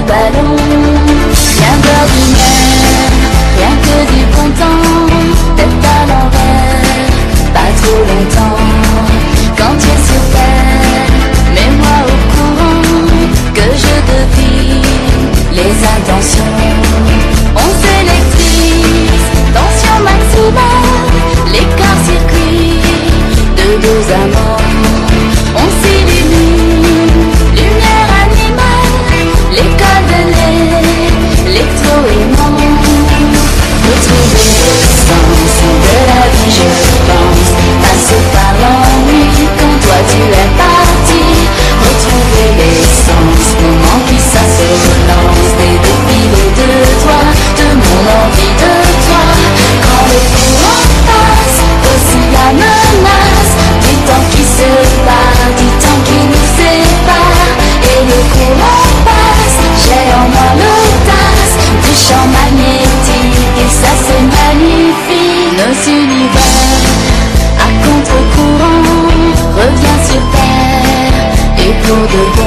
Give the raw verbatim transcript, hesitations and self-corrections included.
ballon. Rien d'ordinaire, rien que du bon temps. Tête à l'envers, pas trop longtemps. Quand tu es sur terre, mets-moi au courant que je devine les intentions. On s'électrise, tension maximale, l'écart circuit de deux amants. On s'illumine, lumière animale, l'école de l'électro-aimant. Retrouver le sens de la vie, je pense, passer par l'ennui quand toi tu es parti. Retrouver l'essence, moment qui ça se relance, des défis de toi, de mon envie de toi. Quand le courant passe, aussi la menace du temps qui se bat, du temps qui nous sépare. Et le courant passe, j'ai en moi l'audace du champ magnétique, et ça c'est magnifique. Nos univers à contre-courant revient sur terre, et pour de